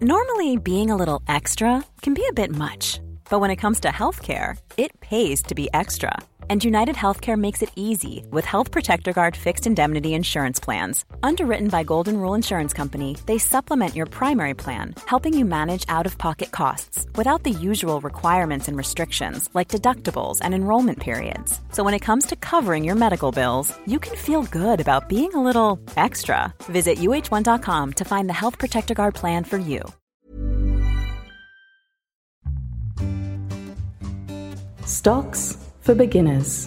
Normally, being a little extra can be a bit much, but when it comes to healthcare, it pays to be extra. And United Healthcare makes it easy with Health Protector Guard fixed indemnity insurance plans. Underwritten by Golden Rule Insurance Company, they supplement your primary plan, helping you manage out-of-pocket costs without the usual requirements and restrictions like deductibles and enrollment periods. So when it comes to covering your medical bills, you can feel good about being a little extra. Visit uh1.com to find the Health Protector Guard plan for you. Stocks for beginners.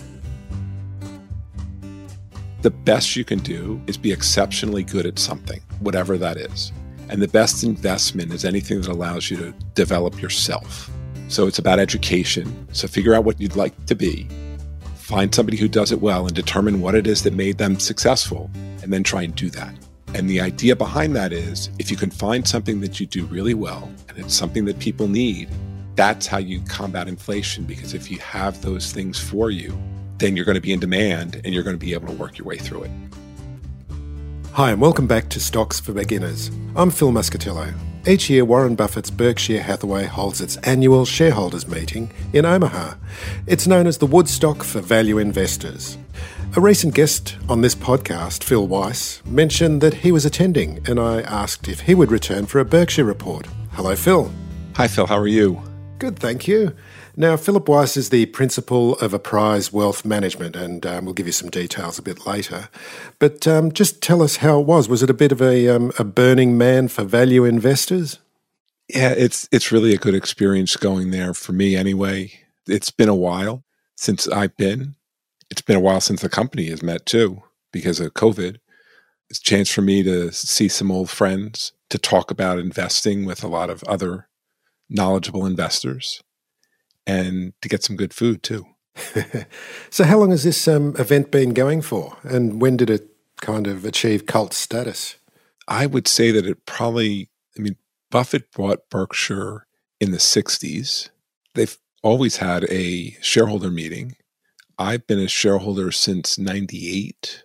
The best you can do is be exceptionally good at something, whatever that is. And the best investment is anything that allows you to develop yourself. So it's about education. So figure out what you'd like to be, find somebody who does it well and determine what it is that made them successful, and then try and do that. And the idea behind that is if you can find something that you do really well and it's something that people need, that's how you combat inflation, because if you have those things for you, then you're going to be in demand and you're going to be able to work your way through it. Hi, and welcome back to Stocks for Beginners. I'm Phil Muscatello. Each year, Warren Buffett's Berkshire Hathaway holds its annual shareholders meeting in Omaha. It's known as the Woodstock for Value Investors. A recent guest on this podcast, Phil Weiss, mentioned that he was attending, and I asked if he would return for a Berkshire report. Hello, Phil. Hi, Phil. How are you? Good, thank you. Now, Philip Weiss is the principal of Apprise Wealth Management, and we'll give you some details a bit later. But just tell us how it was. Was it a bit of a burning man for value investors? Yeah, it's really a good experience going there for me anyway. It's been a while since I've been. It's been a while since the company has met too, because of COVID. It's a chance for me to see some old friends, to talk about investing with a lot of other knowledgeable investors, and to get some good food too. So how long has this event been going for, and when did it kind of achieve cult status? I would say that it probably, Buffett bought Berkshire in the 60s. They've always had a shareholder meeting. I've been a shareholder since 98.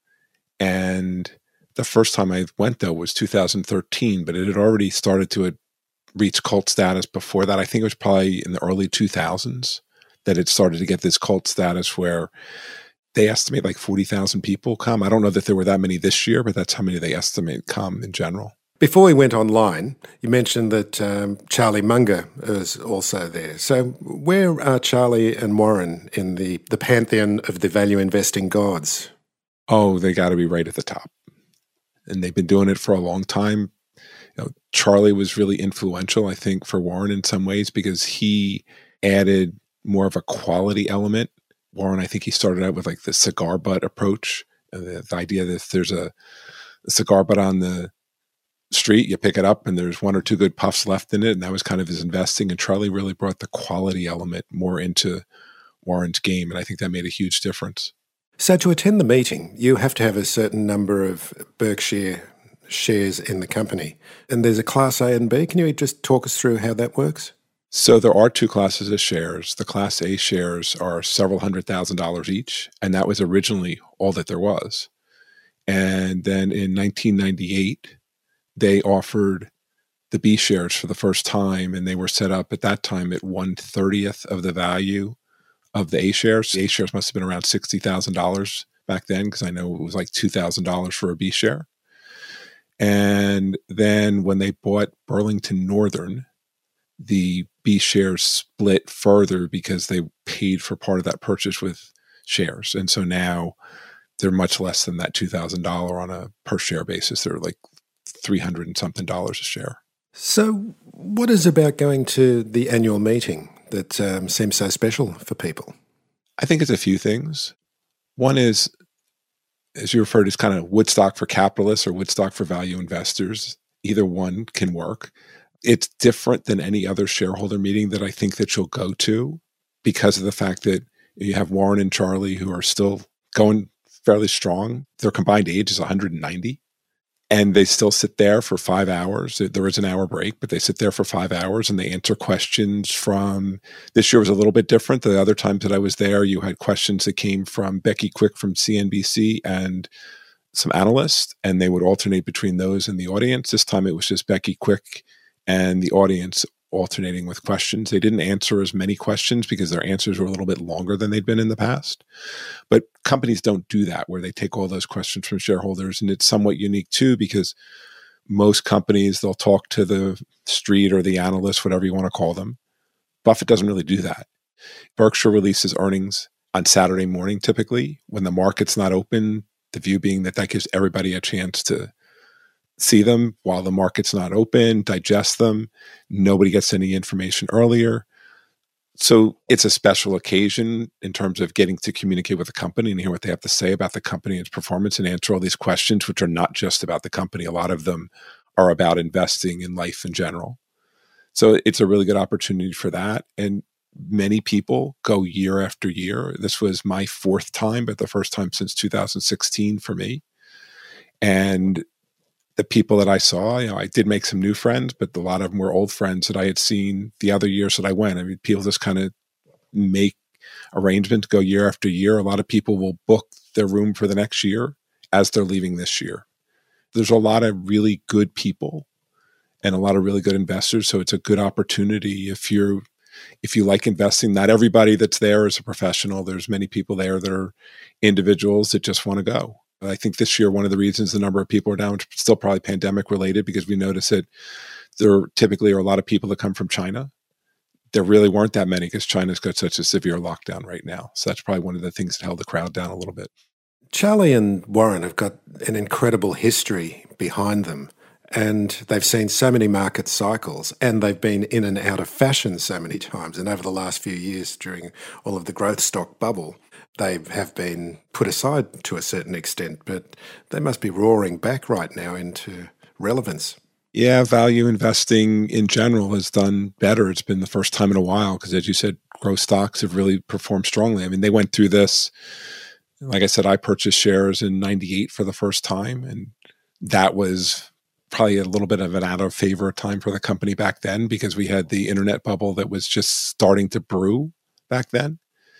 And the first time I went, though, was 2013, but it had already started to reach cult status before that. I think it was probably in the early 2000s that it started to get this cult status where they estimate like 40,000 people come. I don't know that there were that many this year, but that's how many they estimate come in general. Before we went online, you mentioned that Charlie Munger is also there. So where are Charlie and Warren in the pantheon of the value investing gods? Oh, they got to be right at the top. And they've been doing it for a long time. Charlie was really influential, I think, for Warren in some ways because he added more of a quality element. Warren, I think he started out with like the cigar butt approach, the idea that if there's a cigar butt on the street, you pick it up and there's one or two good puffs left in it, and that was kind of his investing. And Charlie really brought the quality element more into Warren's game, and I think that made a huge difference. So to attend the meeting, you have to have a certain number of Berkshire shares in the company. And there's a Class A and B. Can you just talk us through how that works? So there are two classes of shares. The Class A shares are several $100,000 each, and that was originally all that there was. And then in 1998, they offered the B shares for the first time, and they were set up at that time at 1/30th of the value of the A shares. The A shares must have been around $60,000 back then, because I know it was like $2,000 for a B share. And then when they bought Burlington Northern, the B shares split further because they paid for part of that purchase with shares. And so now they're much less than that $2,000 on a per share basis. They're like $300 and something a share. So what is about going to the annual meeting that seems so special for people? I think it's a few things. One is, as you referred, it's kind of Woodstock for capitalists or Woodstock for value investors. Either one can work. It's different than any other shareholder meeting that I think that you'll go to because of the fact that you have Warren and Charlie who are still going fairly strong. Their combined age is 190. And they still sit there for 5 hours. There is an hour break, but they sit there for 5 hours and they answer questions from, this year was a little bit different. The other times that I was there, you had questions that came from Becky Quick from CNBC and some analysts, and they would alternate between those and the audience. This time it was just Becky Quick and the audience alternating with questions. They didn't answer as many questions because their answers were a little bit longer than they'd been in the past. But companies don't do that, where they take all those questions from shareholders. And it's somewhat unique too, because most companies, they'll talk to the street or the analyst, whatever you want to call them. Buffett doesn't really do that. Berkshire releases earnings on Saturday morning, typically, when the market's not open, the view being that that gives everybody a chance to see them while the market's not open, digest them. Nobody gets any information earlier. So it's a special occasion in terms of getting to communicate with the company and hear what they have to say about the company and its performance and answer all these questions, which are not just about the company. A lot of them are about investing in life in general. So it's a really good opportunity for that. And many people go year after year. This was my fourth time, but the first time since 2016 for me. And the people that I saw, I did make some new friends, but a lot of them were old friends that I had seen the other years that I went. I mean, people just kind of make arrangements, go year after year. A lot of people will book their room for the next year as they're leaving this year. There's a lot of really good people and a lot of really good investors. So it's a good opportunity if you like investing. Not everybody that's there is a professional. There's many people there that are individuals that just want to go. I think this year, one of the reasons the number of people are down, still probably pandemic related, because we notice that there typically are a lot of people that come from China. There really weren't that many because China's got such a severe lockdown right now. So that's probably one of the things that held the crowd down a little bit. Charlie and Warren have got an incredible history behind them, and they've seen so many market cycles, and they've been in and out of fashion so many times. And over the last few years, during all of the growth stock bubble, they have been put aside to a certain extent, but they must be roaring back right now into relevance. Yeah, value investing in general has done better. It's been the first time in a while because, as you said, growth stocks have really performed strongly. I mean, they went through this. Like I said, I purchased shares in 98 for the first time, and that was probably a little bit of an out of favor time for the company back then because we had the internet bubble that was just starting to brew back then.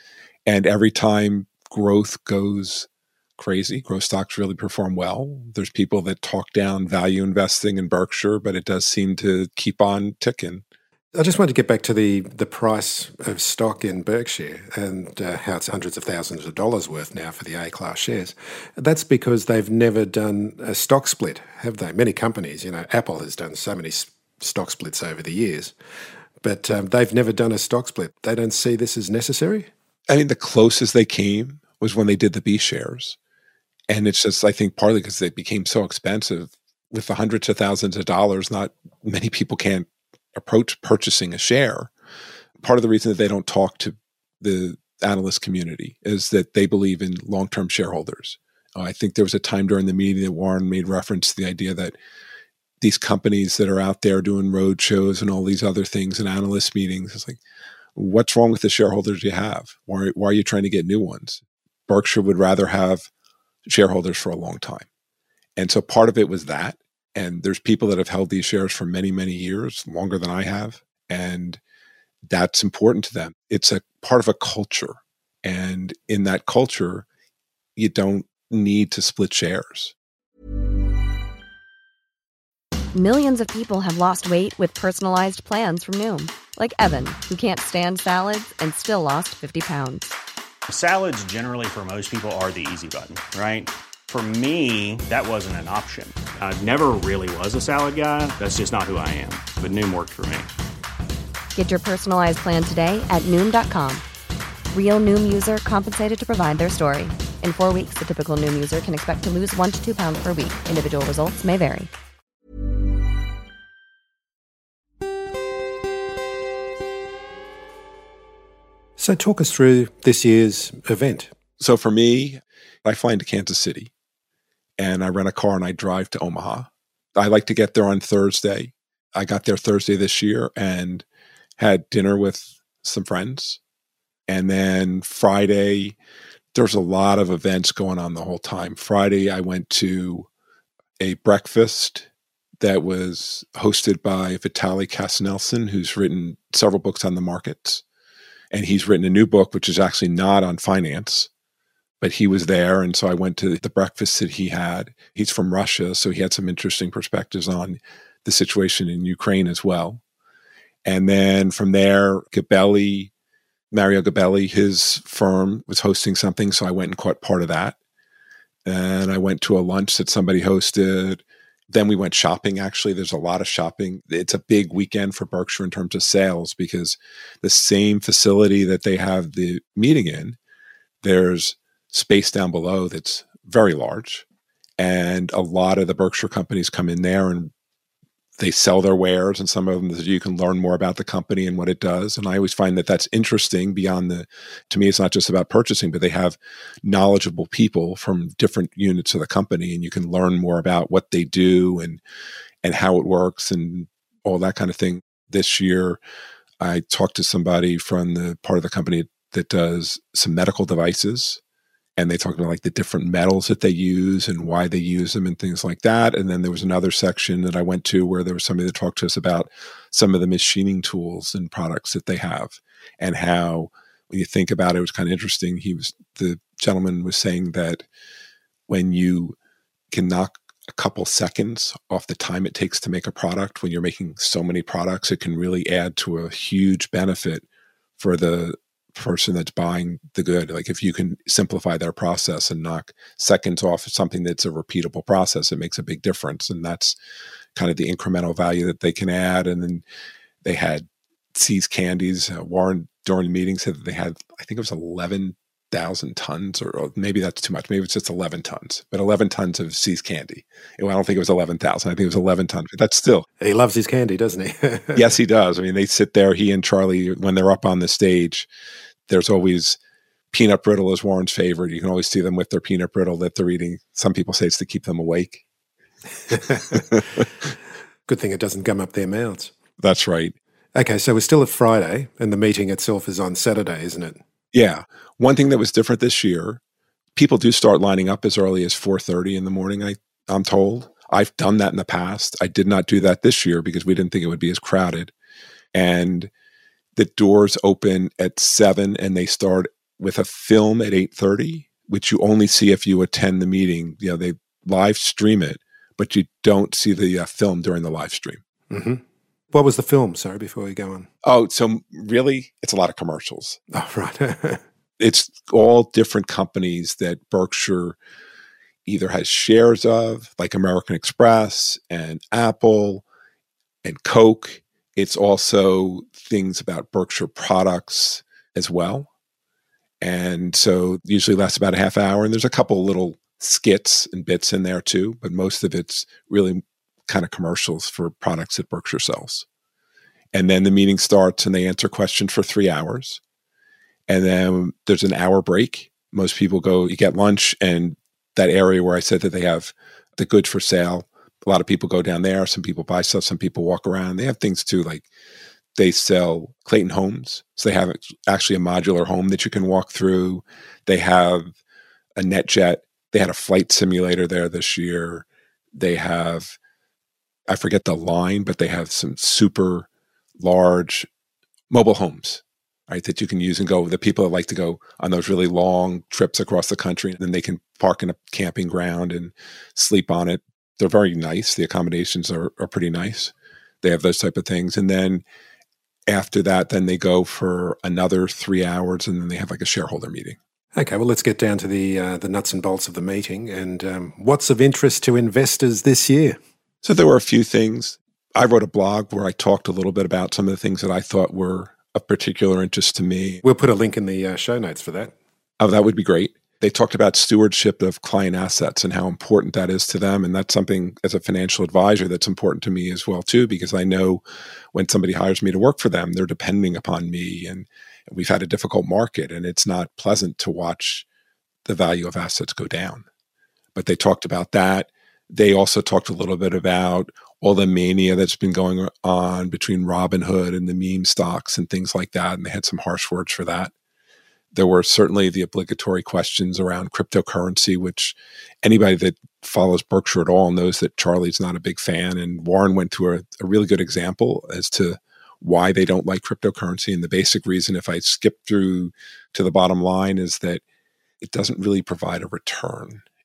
And every time growth goes crazy, growth stocks really perform well. There's people that talk down value investing in Berkshire, but it does seem to keep on ticking. I just want to get back to the price of stock in Berkshire and how it's hundreds of thousands of dollars worth now for the A-class shares. That's because they've never done a stock split, have they? Many companies, Apple has done so many stock splits over the years, but they've never done a stock split. They don't see this as necessary? I mean, the closest they came was when they did the B shares. And it's just, I think, partly because they became so expensive. With the hundreds of thousands of dollars, not many people can approach purchasing a share. Part of the reason that they don't talk to the analyst community is that they believe in long-term shareholders. I think there was a time during the meeting that Warren made reference to the idea that these companies that are out there doing road shows and all these other things and analyst meetings, it's like, what's wrong with the shareholders you have? Why are you trying to get new ones? Berkshire would rather have shareholders for a long time. And so part of it was that. And there's people that have held these shares for many, many years, longer than I have. And that's important to them. It's a part of a culture. And in that culture, you don't need to split shares. Millions of people have lost weight with personalized plans from Noom. Like Evan, who can't stand salads and still lost 50 pounds. Salads generally for most people are the easy button, right? For me, that wasn't an option. I never really was a salad guy. That's just not who I am. But Noom worked for me. Get your personalized plan today at Noom.com. Real Noom user compensated to provide their story. In 4 weeks, the typical Noom user can expect to lose 1 to 2 pounds per week. Individual results may vary. So talk us through this year's event. So for me, I fly into Kansas City and I rent a car and I drive to Omaha. I like to get there on Thursday. I got there Thursday this year and had dinner with some friends. And then Friday, there's a lot of events going on the whole time. Friday, I went to a breakfast that was hosted by Vitaly Kasnelson, who's written several books on the markets. And he's written a new book, which is actually not on finance, but he was there. And so I went to the breakfast that he had. He's from Russia, so he had some interesting perspectives on the situation in Ukraine as well. And then from there, Mario Gabelli, his firm was hosting something, so I went and caught part of that. And I went to a lunch that somebody hosted. Then we went shopping, actually. There's a lot of shopping. It's a big weekend for Berkshire in terms of sales because the same facility that they have the meeting in, there's space down below that's very large. And a lot of the Berkshire companies come in there and they sell their wares, and some of them you can learn more about the company and what it does. And I always find that that's interesting beyond to me, it's not just about purchasing, but they have knowledgeable people from different units of the company, and you can learn more about what they do and how it works and all that kind of thing. This year, I talked to somebody from the part of the company that does some medical devices. And they talked about like the different metals that they use and why they use them and things like that. And then there was another section that I went to where there was somebody that talked to us about some of the machining tools and products that they have and how, when you think about it, it was kind of interesting. The gentleman was saying that when you can knock a couple seconds off the time it takes to make a product, when you're making so many products, it can really add to a huge benefit for the person that's buying the good. Like if you can simplify their process and knock seconds off something that's a repeatable process, it makes a big difference. And that's kind of the incremental value that they can add. And then they had See's Candies. Warren during the meeting said that they had, I think it was 11,000 tons, or maybe that's too much. Maybe it's just 11 tons, but 11 tons of See's candy. Well, I don't think it was 11,000. I think it was 11 tons, but that's still. He loves his candy, doesn't he? Yes, he does. I mean, they sit there, he and Charlie, when they're up on the stage, there's always peanut brittle is Warren's favorite. You can always see them with their peanut brittle that they're eating. Some people say it's to keep them awake. Good thing it doesn't gum up their mouths. That's right. Okay, so we're still at Friday, and the meeting itself is on Saturday, isn't it? Yeah. One thing that was different this year, people do start lining up as early as 4:30 in the morning, I'm told. I've done that in the past. I did not do that this year because we didn't think it would be as crowded. And the doors open at 7 and they start with a film at 8:30, which you only see if you attend the meeting. You know, they live stream it, but you don't see the film during the live stream. Mm-hmm. What was the film? Sorry, before we go on. Oh, so really, it's a lot of commercials. Oh, right. It's all different companies that Berkshire either has shares of, like American Express and Apple and Coke. It's also things about Berkshire products as well. And so usually lasts about a half hour. And there's a couple little skits and bits in there too, but most of it's really kind of commercials for products that Berkshire sells. And then the meeting starts and they answer questions for 3 hours. And then there's an hour break. Most people go, you get lunch, and that area where I said that they have the goods for sale, a lot of people go down there. Some people buy stuff. Some people walk around. They have things too, like they sell Clayton homes. So they have actually a modular home that you can walk through. They have a NetJet. They had a flight simulator there this year. They have, I forget the line, but they have some super large mobile homes, right, that you can use and go. The people that like to go on those really long trips across the country, and then they can park in a camping ground and sleep on it. They're very nice. The accommodations are pretty nice. They have those type of things. And then after that, then they go for another 3 hours, and then they have like a shareholder meeting. Okay, well, let's get down to the nuts and bolts of the meeting. And what's of interest to investors this year? So there were a few things. I wrote a blog where I talked a little bit about some of the things that I thought were of particular interest to me. We'll put a link in the show notes for that. Oh, that would be great. They talked about stewardship of client assets and how important that is to them. And that's something as a financial advisor that's important to me as well, too, because I know when somebody hires me to work for them, they're depending upon me. And we've had a difficult market, and it's not pleasant to watch the value of assets go down. But they talked about that. They also talked a little bit about all the mania that's been going on between Robinhood and the meme stocks and things like that. And they had some harsh words for that. There were certainly the obligatory questions around cryptocurrency, which anybody that follows Berkshire at all knows that Charlie's not a big fan. And Warren went through a really good example as to why they don't like cryptocurrency. And the basic reason, if I skip through to the bottom line, is that it doesn't really provide a return.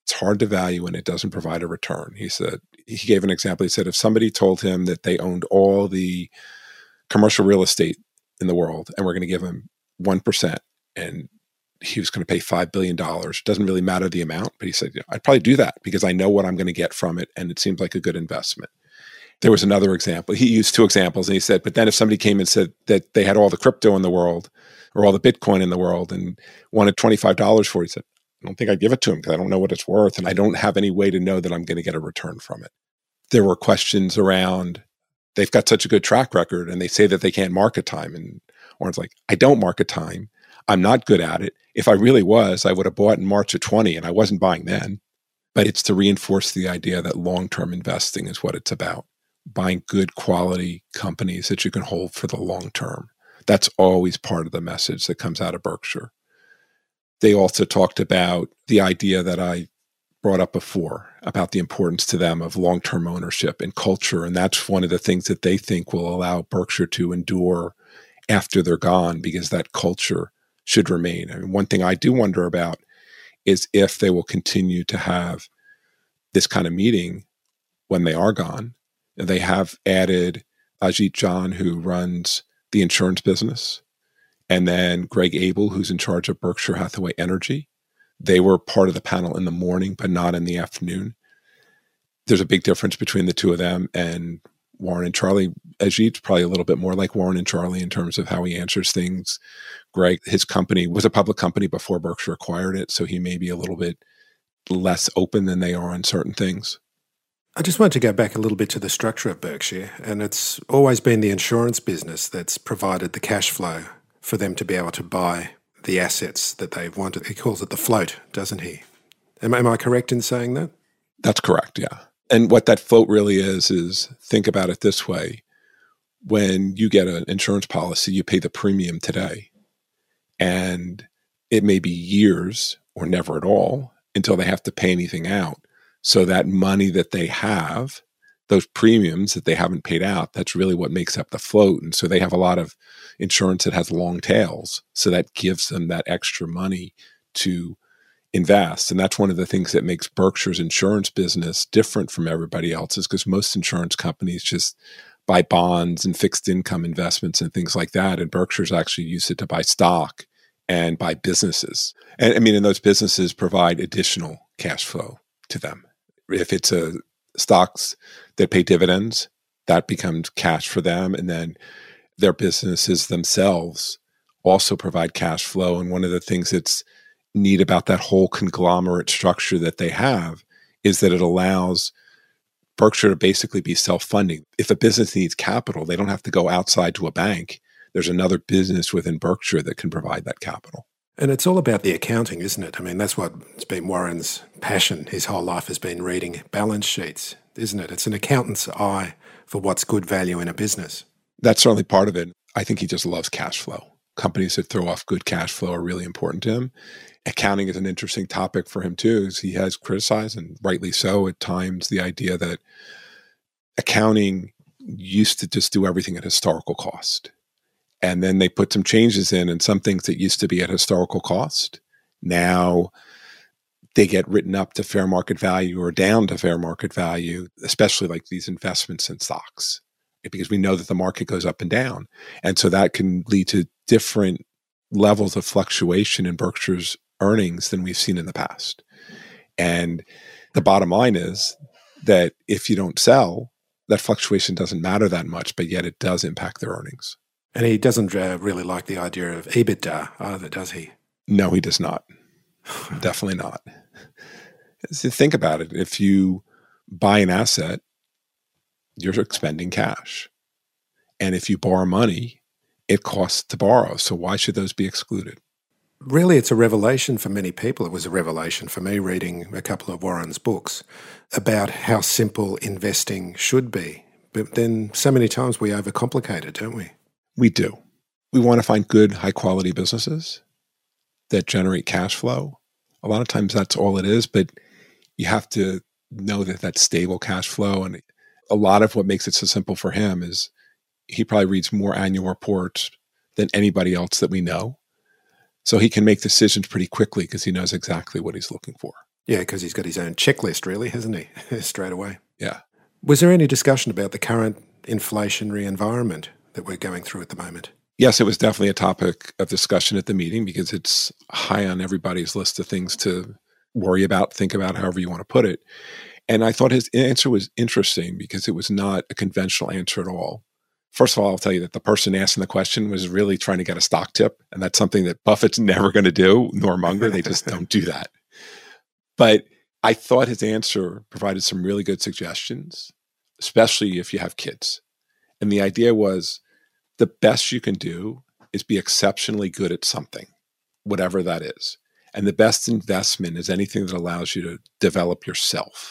It's hard to value when it doesn't provide a return. He said, he gave an example. He said, if somebody told him that they owned all the commercial real estate in the world and we're going to give him 1% and he was going to pay $5 billion, it doesn't really matter the amount, but he said, I'd probably do that because I know what I'm going to get from it and it seems like a good investment. There was another example. He used two examples and he said, but then if somebody came and said that they had all the crypto in the world or all the Bitcoin in the world and wanted $25 for it, he said, I don't think I'd give it to him because I don't know what it's worth and I don't have any way to know that I'm going to get a return from it. There were questions around, they've got such a good track record and they say that they can't market time. And Warren's like, I don't market time. I'm not good at it. If I really was, I would have bought in March of 20 and I wasn't buying then. But it's to reinforce the idea that long-term investing is what it's about. Buying good quality companies that you can hold for the long term. That's always part of the message that comes out of Berkshire. They also talked about the idea that I brought up before about the importance to them of long-term ownership and culture. And that's one of the things that they think will allow Berkshire to endure after they're gone because that culture should remain. I mean, one thing I do wonder about is if they will continue to have this kind of meeting when they are gone. They have added Ajit Jan, who runs the insurance business, and then Greg Abel, who's in charge of Berkshire Hathaway Energy. They were part of the panel in the morning, but not in the afternoon. There's a big difference between the two of them and Warren and Charlie. Ajit's probably a little bit more like Warren and Charlie in terms of how he answers things. Greg, his company was a public company before Berkshire acquired it, so he may be a little bit less open than they are on certain things. I just want to go back a little bit to the structure of Berkshire, and it's always been the insurance business that's provided the cash flow for them to be able to buy the assets that they've wanted. He calls it the float, doesn't he? Am I correct in saying that? That's correct, yeah. And what that float really is think about it this way. When you get an insurance policy, you pay the premium today. And it may be years or never at all until they have to pay anything out. So that money that they have, those premiums that they haven't paid out, that's really what makes up the float. And so they have a lot of insurance that has long tails. So that gives them that extra money to invest. And that's one of the things that makes Berkshire's insurance business different from everybody else's, because most insurance companies just buy bonds and fixed income investments and things like that. And Berkshire's actually used it to buy stock and buy businesses. And I mean, and those businesses provide additional cash flow to them. If it's stocks that pay dividends, that becomes cash for them. And then their businesses themselves also provide cash flow. And one of the things that's neat about that whole conglomerate structure that they have is that it allows Berkshire to basically be self-funding. If a business needs capital, they don't have to go outside to a bank. There's another business within Berkshire that can provide that capital. And it's all about the accounting, isn't it? I mean, that's what's been Warren's passion. His whole life has been reading balance sheets, isn't it? It's an accountant's eye for what's good value in a business. That's certainly part of it. I think he just loves cash flow. Companies that throw off good cash flow are really important to him. Accounting is an interesting topic for him too, as he has criticized, and rightly so at times, the idea that accounting used to just do everything at historical cost. And then they put some changes in, and some things that used to be at historical cost, now they get written up to fair market value or down to fair market value, especially like these investments in stocks, because we know that the market goes up and down. And so that can lead to different levels of fluctuation in Berkshire's earnings than we've seen in the past. And the bottom line is that if you don't sell, that fluctuation doesn't matter that much, but yet it does impact their earnings. And he doesn't really like the idea of EBITDA either, does he? No, he does not. Definitely not. So think about it. If you buy an asset, you're expending cash. And if you borrow money, it costs to borrow. So why should those be excluded? Really, it's a revelation for many people. It was a revelation for me reading a couple of Warren's books about how simple investing should be. But then so many times we overcomplicate it, don't we? We do. We want to find good, high-quality businesses that generate cash flow. A lot of times that's all it is, but you have to know that that's stable cash flow. And a lot of what makes it so simple for him is he probably reads more annual reports than anybody else that we know. So he can make decisions pretty quickly because he knows exactly what he's looking for. Yeah, because he's got his own checklist, really, hasn't he? Straight away. Yeah. Was there any discussion about the current inflationary environment that we're going through at the moment? Yes, it was definitely a topic of discussion at the meeting because it's high on everybody's list of things to worry about, think about, however you want to put it. And I thought his answer was interesting because it was not a conventional answer at all. First of all, I'll tell you that the person asking the question was really trying to get a stock tip. And that's something that Buffett's never going to do, nor Munger. They just don't do that. But I thought his answer provided some really good suggestions, especially if you have kids. And the idea was the best you can do is be exceptionally good at something, whatever that is. And the best investment is anything that allows you to develop yourself.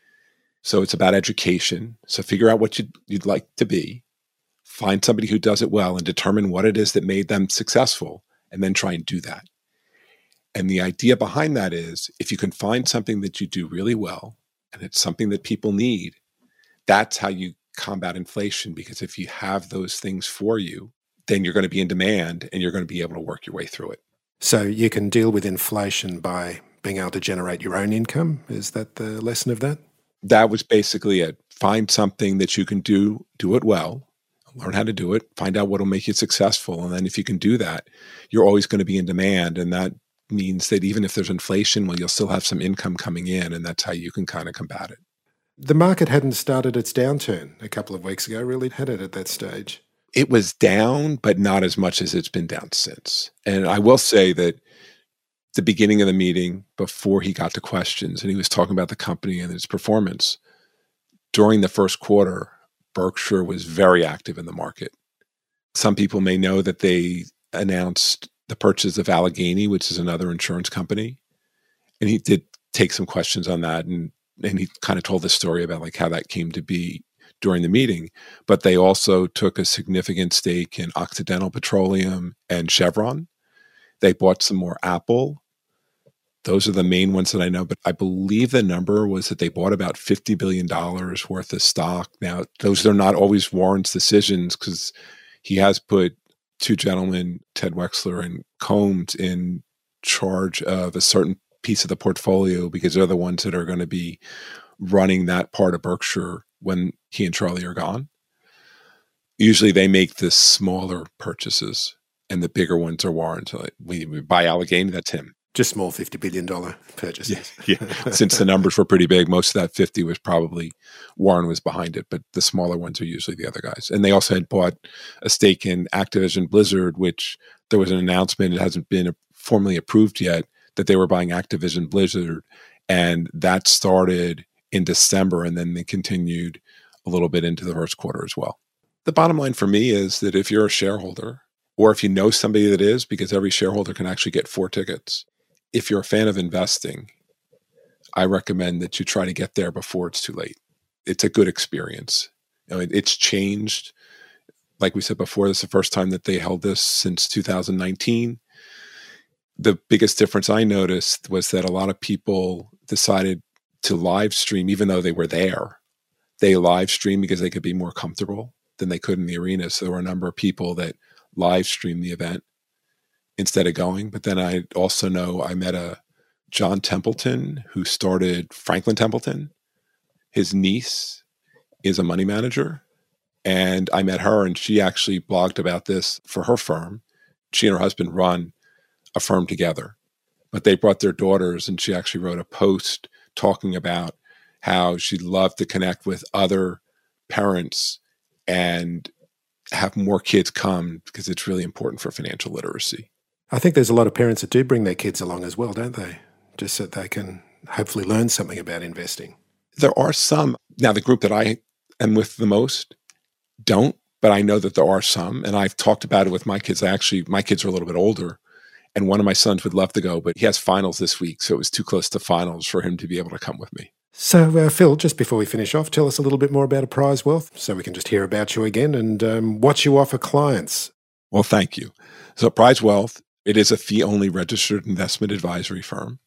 So it's about education. So figure out what you'd like to be, find somebody who does it well and determine what it is that made them successful, and then try and do that. And the idea behind that is if you can find something that you do really well and it's something that people need, that's how you combat inflation. Because if you have those things for you, then you're going to be in demand and you're going to be able to work your way through it. So you can deal with inflation by being able to generate your own income? Is that the lesson of that? That was basically it. Find something that you can do it well, learn how to do it, find out what will make you successful. And then if you can do that, you're always going to be in demand. And that means that even if there's inflation, well, you'll still have some income coming in, and that's how you can kind of combat it. The market hadn't started its downturn a couple of weeks ago, really, had it, at that stage? It was down, but not as much as it's been down since. And I will say that the beginning of the meeting, before he got to questions, and he was talking about the company and its performance, during the first quarter, Berkshire was very active in the market. Some people may know that they announced the purchase of Allegheny, which is another insurance company. And he did take some questions on that. And he kind of told the story about like how that came to be during the meeting. But they also took a significant stake in Occidental Petroleum and Chevron. They bought some more Apple. Those are the main ones that I know. But I believe the number was that they bought about $50 billion worth of stock. Now, those are not always Warren's decisions because he has put two gentlemen, Ted Wexler and Combs, in charge of a certain piece of the portfolio because they're the ones that are going to be running that part of Berkshire when he and Charlie are gone. Usually they make the smaller purchases and the bigger ones are Warren's. So we buy Allegheny, that's him. Just small $50 billion purchases. Yeah. Since the numbers were pretty big, most of that 50 was probably Warren was behind it, but the smaller ones are usually the other guys. And they also had bought a stake in Activision Blizzard, which there was an announcement, it hasn't been formally approved yet, that they were buying Activision Blizzard. And that started in December, and then they continued a little bit into the first quarter as well. The bottom line for me is that if you're a shareholder, or if you know somebody that is, because every shareholder can actually get 4 tickets, if you're a fan of investing, I recommend that you try to get there before it's too late. It's a good experience. It's changed. Like we said before, this is the first time that they held this since 2019. The biggest difference I noticed was that a lot of people decided to live stream, even though they were there. They live stream because they could be more comfortable than they could in the arena. So there were a number of people that live streamed the event instead of going. But then I also know I met a John Templeton who started Franklin Templeton. His niece is a money manager. And I met her, and she actually blogged about this for her firm. She and her husband run a firm together. But they brought their daughters, and she actually wrote a post talking about how she'd love to connect with other parents and have more kids come because it's really important for financial literacy. I think there's a lot of parents that do bring their kids along as well, don't they? Just so they can hopefully learn something about investing. There are some. Now, the group that I am with the most don't, but I know that there are some. And I've talked about it with my kids. My kids are a little bit older, and one of my sons would love to go, but he has finals this week, so it was too close to finals for him to be able to come with me. So, Phil, just before we finish off, tell us a little bit more about Apprise Wealth so we can just hear about you again and what you offer clients. Well, thank you. So Apprise Wealth, it is a fee-only registered investment advisory firm.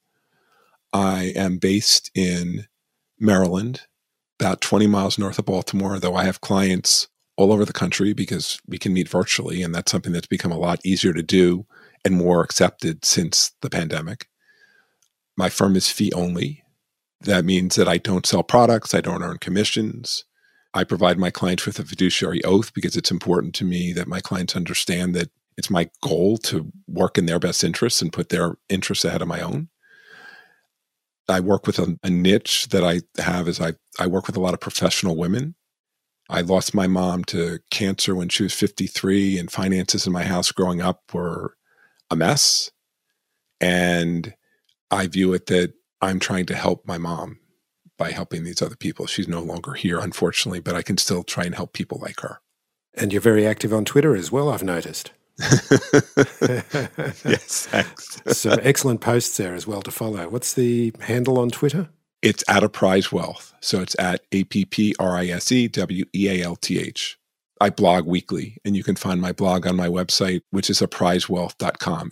I am based in Maryland, about 20 miles north of Baltimore, though I have clients all over the country because we can meet virtually, and that's something that's become a lot easier to do and more accepted since the pandemic. My firm is fee only. That means that I don't sell products. I don't earn commissions. I provide my clients with a fiduciary oath because it's important to me that my clients understand that it's my goal to work in their best interests and put their interests ahead of my own. I work with a niche that I have is I work with a lot of professional women. I lost my mom to cancer when she was 53, and finances in my house growing up were a mess. And I view it that I'm trying to help my mom by helping these other people. She's no longer here, unfortunately, but I can still try and help people like her. And you're very active on Twitter as well, I've noticed. Yes, thanks. Some excellent posts there as well to follow. What's the handle on Twitter? It's at Apprise Wealth. So it's at APPRISEWEALTH. I blog weekly, and you can find my blog on my website, which is apprisewealth.com,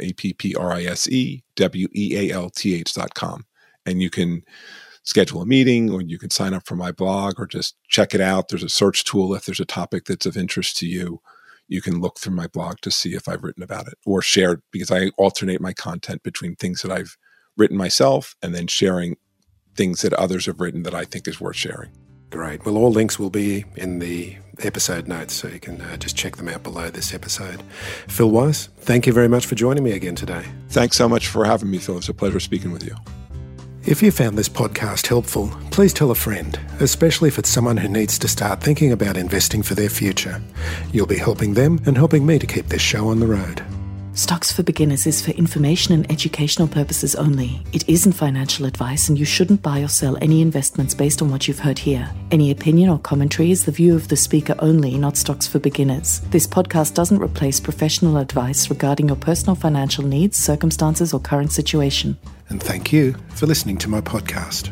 APPRISEWEALTH.com. And you can schedule a meeting, or you can sign up for my blog, or just check it out. There's a search tool. If there's a topic that's of interest to you, you can look through my blog to see if I've written about it or shared, because I alternate my content between things that I've written myself and then sharing things that others have written that I think is worth sharing. Great. Well, all links will be in the episode notes, so you can just check them out below this episode. Phil Weiss, thank you very much for joining me again today. Thanks so much for having me, Phil. It's a pleasure speaking with you. If you found this podcast helpful, please tell a friend, especially if it's someone who needs to start thinking about investing for their future. You'll be helping them and helping me to keep this show on the road. Stocks for Beginners is for information and educational purposes only. It isn't financial advice, and you shouldn't buy or sell any investments based on what you've heard here. Any opinion or commentary is the view of the speaker only, not Stocks for Beginners. This podcast doesn't replace professional advice regarding your personal financial needs, circumstances, or current situation. And thank you for listening to my podcast.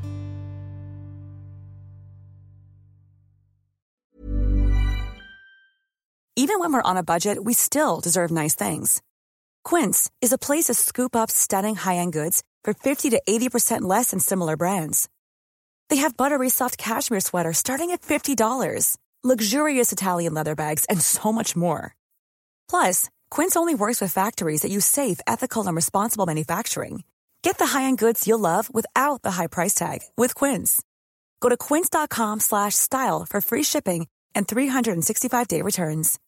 Even when we're on a budget, we still deserve nice things. Quince is a place to scoop up stunning high-end goods for 50 to 80% less than similar brands. They have buttery soft cashmere sweaters starting at $50, luxurious Italian leather bags, and so much more. Plus, Quince only works with factories that use safe, ethical, and responsible manufacturing. Get the high-end goods you'll love without the high price tag with Quince. Go to quince.com/style for free shipping and 365-day returns.